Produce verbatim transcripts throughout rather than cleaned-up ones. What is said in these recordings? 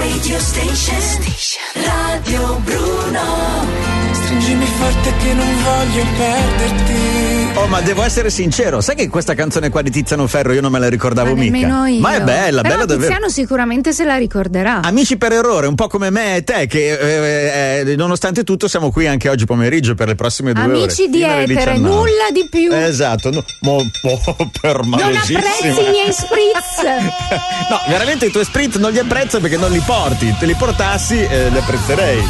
Radio Station. Radio Bruno. Stringimi forte che non voglio perderti. Oh, ma devo essere sincero, sai che questa canzone qua di Tiziano Ferro io non me la ricordavo ma mica. Io. Ma è bella, però bella davvero. Tiziano sicuramente se la ricorderà. Amici per errore, un po' come me e te, che eh, eh, nonostante tutto siamo qui anche oggi pomeriggio per le prossime due ore. Amici di etere, nulla di più. Esatto, no, mo, mo, per non apprezzi i miei spritz. No, veramente i tuoi spritz non li apprezzo perché non li porti. Te li portassi eh, li apprezzerei.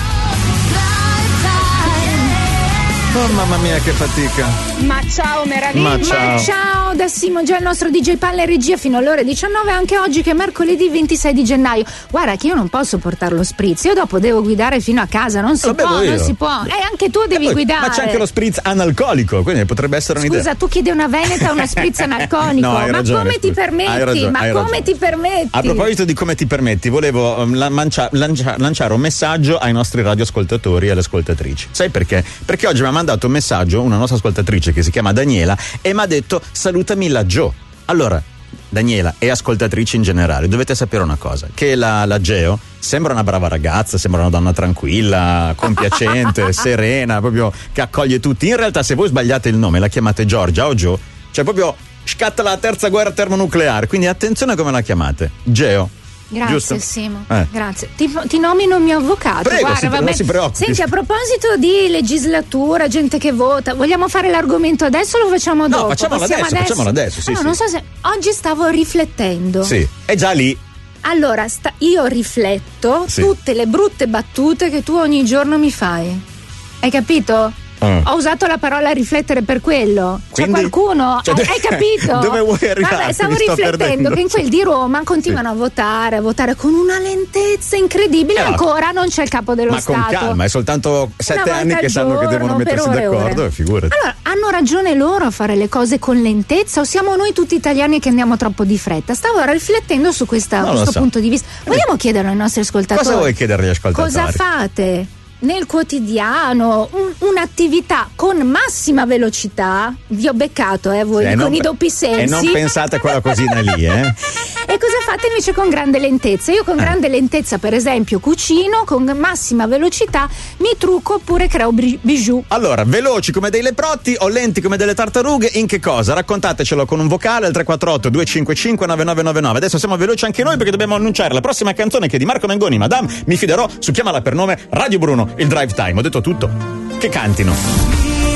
Oh mamma mia che fatica. Ma ciao meraviglia. Ma ciao. Ma ciao da Simo, già il nostro D J Palla in regia fino alle ore diciannove, anche oggi che è mercoledì ventisei di gennaio. Guarda che io non posso portare lo spritz, io dopo devo guidare fino a casa, non si Lo può, bevo io. non si può. E eh, anche tu devi poi, guidare. Ma c'è anche lo spritz analcolico, quindi potrebbe essere un'idea. Scusa, tu chiedi una veneta o uno spritz analcolico? No, hai ma ragione, come scusa. ti permetti? Hai ragione, ma hai come ragione. ti permetti? A proposito di come ti permetti, volevo um, la- mancia- lancia- lanciare un messaggio ai nostri radioascoltatori e alle ascoltatrici. Sai perché? Perché oggi mi ha mandato un messaggio una nostra ascoltatrice che si chiama Daniela e mi ha detto salutami la Gio. Allora, Daniela e ascoltatrici in generale, dovete sapere una cosa, che la, la Geo sembra una brava ragazza, sembra una donna tranquilla, compiacente, serena, proprio che accoglie tutti. In realtà se voi sbagliate il nome, la chiamate Giorgia o Gio, cioè proprio scatta la terza guerra termonucleare, quindi attenzione a come la chiamate. Geo. Grazie Giusto? Simo, Eh. grazie. Ti, ti nomino il mio avvocato. Prego, Guarda, si- vabbè. non si preoccupi. Senti, a proposito di legislatura, gente che vota, vogliamo fare l'argomento adesso o lo facciamo No, dopo? facciamolo Passiamo adesso, facciamolo adesso, sì, Allora, sì. non so se oggi stavo riflettendo. Sì, è già lì. Allora, sta, io rifletto Sì. tutte le brutte battute che tu ogni giorno mi fai. Hai capito? Ah. Ho usato la parola riflettere per quello. C'è Quindi? qualcuno? Cioè, hai, hai capito? dove vuoi arrivare? Vabbè, stavo Mi sto riflettendo perdendo. che in quel di Roma continuano a votare, a votare con una lentezza incredibile. Eh, no. Ancora non c'è il capo dello Ma Stato. con calma, è soltanto sette volta anni al che sanno che giorno, devono per mettersi ore e d'accordo ore. e figurati. Allora, hanno ragione loro a fare le cose con lentezza o siamo noi tutti italiani che andiamo troppo di fretta? Stavo riflettendo su questa, Non lo questo so. punto di vista. Vogliamo chiedere ai nostri ascoltatori? Cosa vuoi chiedere agli ascoltatori? Cosa fate nel quotidiano? Un- un'attività con massima velocità. Vi ho beccato, eh, voi Eh, con non i pe- doppi sensi. E non pensate a quella cosina lì, eh? E cosa fate invece con grande lentezza? Io con Eh. grande lentezza, per esempio, cucino, con massima velocità mi trucco oppure creo bri- bijou. Allora, veloci come dei leprotti o lenti come delle tartarughe, in che cosa? Raccontatecelo con un vocale al tre quattro otto due cinque cinque nove nove nove nove. Adesso siamo veloci anche noi perché dobbiamo annunciare la prossima canzone che è di Marco Mengoni, Madame, mi fiderò, su Chiamala per nome, Radio Bruno, il drive time. Ho detto tutto. Che cantino.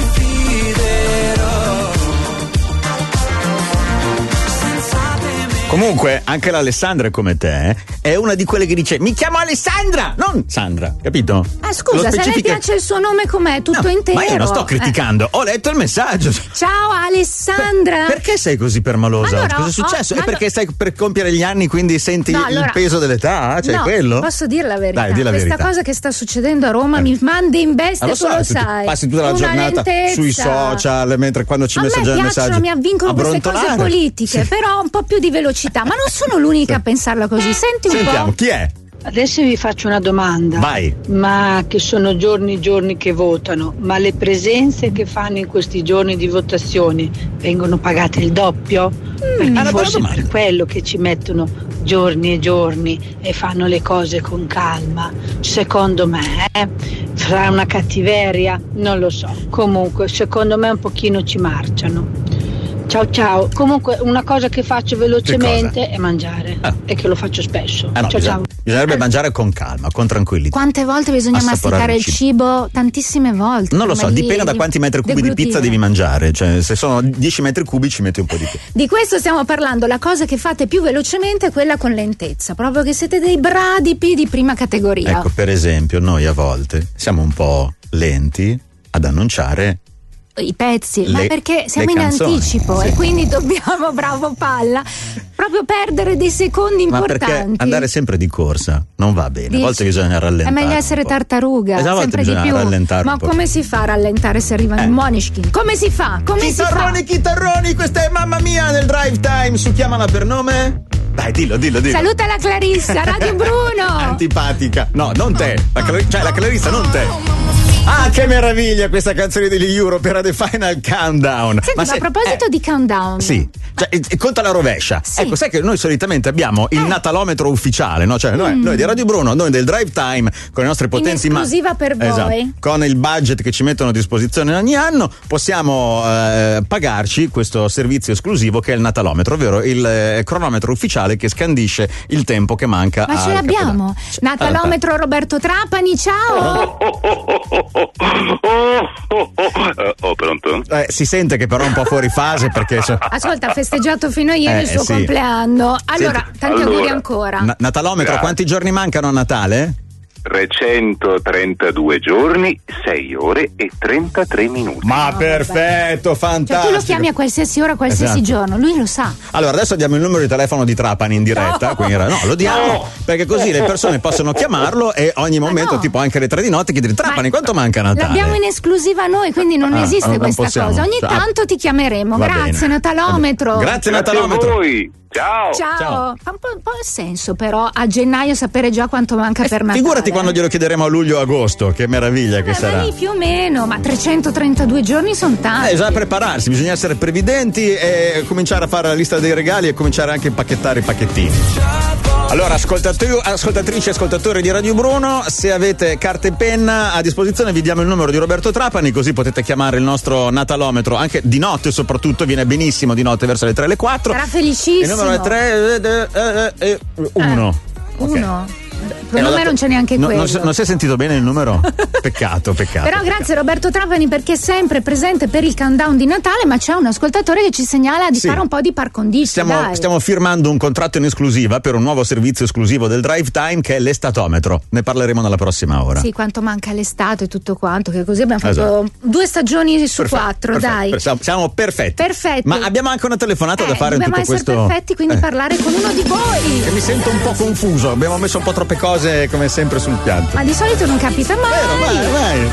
Comunque, anche l'Alessandra è come te, eh? È una di quelle che dice mi chiamo Alessandra, non Sandra, capito? Ah, scusa, Lo se a lei specifica- piace il suo nome com'è, tutto No, intero. ma io non sto Eh. criticando, ho letto il messaggio. Ciao Alessandra. Perché sei così permalosa? Allora, Cosa è successo? oh, è ma perché no- stai per compiere gli anni, quindi senti No, il allora- peso dell'età? Cioè no, quello? posso dire la verità. Dai, di la Questa verità. cosa che sta succedendo a Roma Eh. mi manda in bestia, Ah, lo tu so, lo tu- sai. passi tutta la Una giornata lentezza. sui social, mentre quando ci A me messaggiano piacciono, messaggi mi avvincono a queste cose brontolare. politiche, Sì. però un po' più di velocità. Ma non sono l'unica a pensarla così. Senti un Sentiamo, po'. chi è? Adesso vi faccio una domanda. Vai. Ma che sono giorni e giorni che votano, ma le presenze che fanno in questi giorni di votazione vengono pagate il doppio? Perché una bella forse domanda. per quello che ci mettono giorni e giorni e fanno le cose con calma. Secondo me, eh, sarà una cattiveria, non lo so. Comunque, secondo me un pochino ci marciano. Ciao ciao. Comunque una cosa che faccio velocemente è mangiare Ah. e che lo faccio spesso. Ah, no, ciao bisogna- ciao. bisognerebbe mangiare con calma, con tranquillità. Quante volte bisogna Assaporare masticare il il cibo? Tantissime volte. Non lo so, prima di- dipende da quanti metri cubi di pizza deglutire. devi mangiare. Cioè, se sono dieci metri cubi ci metti un po' di più. Di questo stiamo parlando. La cosa che fate più velocemente è quella con lentezza, proprio che siete dei bradipi di prima categoria. Ecco, per esempio, noi a volte siamo un po' lenti ad annunciare. I pezzi, Le- ma perché siamo le in canzoni, anticipo sì. e quindi dobbiamo, bravo Palla, proprio perdere dei secondi Ma importanti. perché andare sempre di corsa non va bene, Dici? a volte bisogna rallentare. È meglio un essere po'. tartaruga, Esatto, a volte sempre di bisogna più. rallentare Ma un po'. come si fa a rallentare se arrivano Eh. i Måneskin? Come si fa? Come si fa? Chitarroni, chitarroni, questa è mamma mia nel drive time su Chiamala per nome. Dai, dillo, dillo, dillo. Saluta la Clarissa, Radio Bruno. Antipatica. No, non te. La Clar- cioè la Clarissa, non te. Ah, che meraviglia questa canzone degli Europe, era The Final Countdown. Senti, ma se- a proposito eh, di countdown, Sì. ma Cioè, e, e conta la rovescia. Sì. Ecco, sai che noi solitamente abbiamo il Eh. natalometro ufficiale, no? Cioè, noi, Mm. noi di Radio Bruno, noi del Drive Time, con le nostre potenze In esclusiva per voi. Esatto. Con il budget che ci mettono a disposizione ogni anno, possiamo eh, pagarci questo servizio esclusivo che è il natalometro, ovvero il eh, cronometro ufficiale che scandisce il tempo che manca. Ma ce al l'abbiamo. Capodanno. Natalometro Roberto Trapani, ciao. Oh, oh, oh, oh, oh, oh, oh, oh, pronto? Eh, si sente che però è un po' fuori fase perché so- Ascolta, ha festeggiato fino a ieri Eh, il suo sì. compleanno. Allora, Senti, tanti allora. auguri ancora. Na- natalometro, Grazie. quanti giorni mancano a Natale? trecentotrentadue giorni, sei ore e trentatré minuti. Ma No, perfetto, Cioè, fantastico. tu lo chiami a qualsiasi ora, qualsiasi Esatto. giorno, lui lo sa. Allora, adesso diamo il numero di telefono di Trapani in diretta. No. Quindi, no, lo diamo No. perché così le persone possono chiamarlo e ogni momento, no. tipo anche alle tre di notte, chiedere Trapani, Ma- quanto manca a Natale? L'abbiamo in esclusiva noi, quindi non Ah, esiste non questa possiamo. cosa. Ogni Cioè, tanto ti chiameremo. Va Grazie, bene. Natalometro. Grazie, Grazie a Natalometro. voi. Ciao. Ciao. Ciao. Fa un po', un po' il senso, però, a gennaio sapere già quanto manca per Natale. Figurati quando glielo chiederemo a luglio o agosto, che meraviglia che Eh, sarà. ma lì più o meno, ma trecentotrentadue giorni sono tanti. Eh, bisogna prepararsi, bisogna essere previdenti e cominciare a fare la lista dei regali e cominciare anche a impacchettare i pacchettini. Allora, ascoltatori, ascoltatrici e ascoltatori di Radio Bruno, se avete carta e penna a disposizione vi diamo il numero di Roberto Trapani, così potete chiamare il nostro natalometro, anche di notte soprattutto, viene benissimo di notte verso le tre e le quattro. Sarà felicissimo. Il numero è tre uno. Uno. Per Eh, me l'ho non c'è neanche no, quello. non, si- non si è sentito bene il numero? Peccato, peccato. Però grazie Roberto Trapani perché è sempre presente per il countdown di Natale, ma c'è un ascoltatore che ci segnala di Sì. fare un po' di par condicio. Stiamo, dai. stiamo firmando un contratto in esclusiva per un nuovo servizio esclusivo del Drive Time che è l'estatometro. Ne parleremo nella prossima ora. Sì, quanto manca l'estate e tutto quanto, che così abbiamo fatto Esatto. due stagioni su Perfetto, quattro, perfetto, dai. per- Siamo, siamo perfetti. Perfetti. Ma abbiamo anche una telefonata Eh, da fare in dobbiamo tutto essere questo. perfetti, quindi Eh, parlare con uno di voi. che mi sento un po' confuso. Abbiamo messo un po' troppe cose come sempre sul piatto. Ma di solito non capita mai. Vero, vai, vai.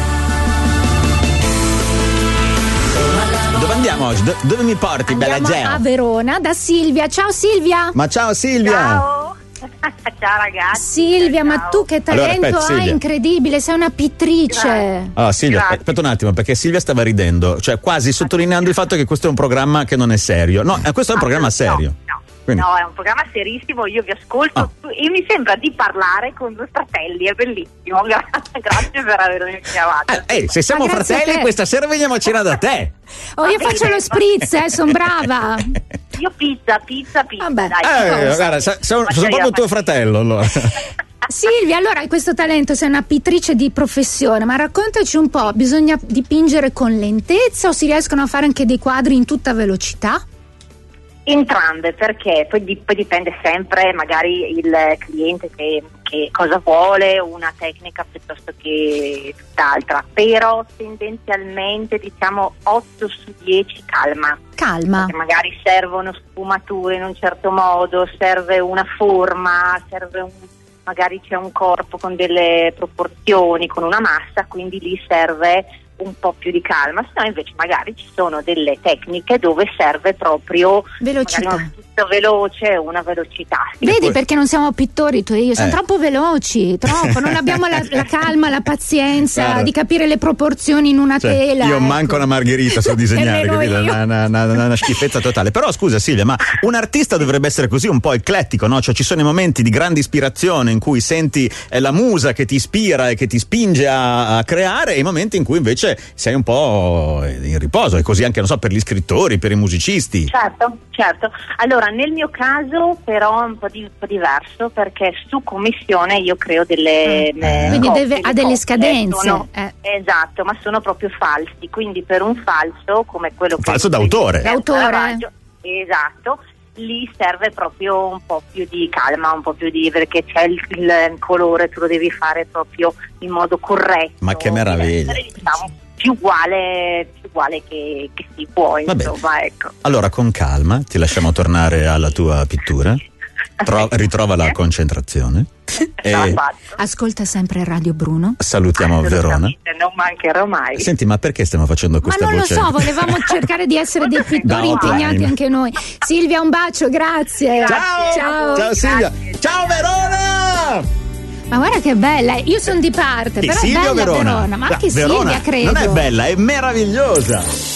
Dove andiamo oggi? Do- dove mi porti, bella Andiamo Geo? a Verona da Silvia. Ciao Silvia. Ma ciao Silvia. Ciao. Ciao ragazzi. Silvia, ma Ciao. tu che Allora, talento aspetta, hai, Silvia. incredibile, sei una pittrice. Grazie. Allora, Silvia, Grazie. aspetta un attimo, perché Silvia stava ridendo, cioè quasi sottolineando il fatto che questo è un programma che non è serio. No, eh, questo è un programma serio. No, no. Quindi- No, è un programma serissimo, io vi ascolto Ah. tu- e mi sembra di parlare con due fratelli, è bellissimo. Grazie, grazie per avermi chiamato. Eh, ehi, se siamo Ma grazie a fratelli, te. questa sera veniamo a cena da te. Oh, io Va faccio bene, lo spritz, eh, sono brava. Io pizza, pizza, pizza. Vabbè. Dai, Eh, cosa? guarda, sa- sono, Faccio sono io, proprio tuo faccio- fratello, allora. Silvia, allora hai questo talento, sei una pittrice di professione, ma raccontaci un po', bisogna dipingere con lentezza o si riescono a fare anche dei quadri in tutta velocità? Entrambe, perché poi, di- poi dipende sempre magari il cliente che, che cosa vuole, una tecnica piuttosto che tutt'altra, però tendenzialmente diciamo otto su dieci calma. Calma. Perché magari servono sfumature in un certo modo, serve una forma, serve un, magari c'è un corpo con delle proporzioni, con una massa, quindi lì serve un po' più di calma, se no invece magari ci sono delle tecniche dove serve proprio Velocità. magari uno tutto veloce, una velocità. Sì. Vedi poi- perché non siamo pittori tu e io, siamo Eh. troppo veloci, troppo, non abbiamo la, la calma, la pazienza Guarda. di capire le proporzioni in una Cioè, tela. io ecco. manco una margherita so disegnare, Nemmeno capito? io. Una, una- una- una schifezza totale. Però scusa Silvia, ma un artista dovrebbe essere così un po' eclettico, no? Cioè ci sono i momenti di grande ispirazione in cui senti eh, la musa che ti ispira e che ti spinge a, a creare, e i momenti in cui invece sei un po' in riposo, e così anche, non so, per gli scrittori, per i musicisti. Certo, certo. Allora, nel mio caso però è un po', di, un po' diverso, perché su commissione io creo delle... Eh. eh, Quindi copie, deve- le ha delle copie scadenze, sono- eh. Esatto, ma sono proprio falsi, quindi per un falso come quello che... Falso d'autore. D'autore. Caravaggio, esatto. Lì serve proprio un po' più di calma, un po' più di, perché c'è il, il colore, tu lo devi fare proprio in modo corretto. Ma che meraviglia. Deve essere, diciamo, più uguale, più uguale che, che si può, Vabbè. insomma, ecco. Allora, con calma, ti lasciamo tornare alla tua pittura. Tro- ritrova la concentrazione. Ce l'ha E fatto. Ascolta sempre Radio Bruno. salutiamo Verona. Assolutamente, non mancherò mai. Senti, ma perché stiamo facendo Ma questa non voce? lo so, volevamo cercare di essere dei pittori Da offline. impegnati anche noi. Silvia, un bacio, grazie. Ciao! Ciao. Ciao Silvia! Ciao Verona! Ma guarda che bella, io sono di parte, Sì, però Silvia è o bella Verona? Verona, ma Ah, anche Verona Silvia credo. non è bella, è meravigliosa.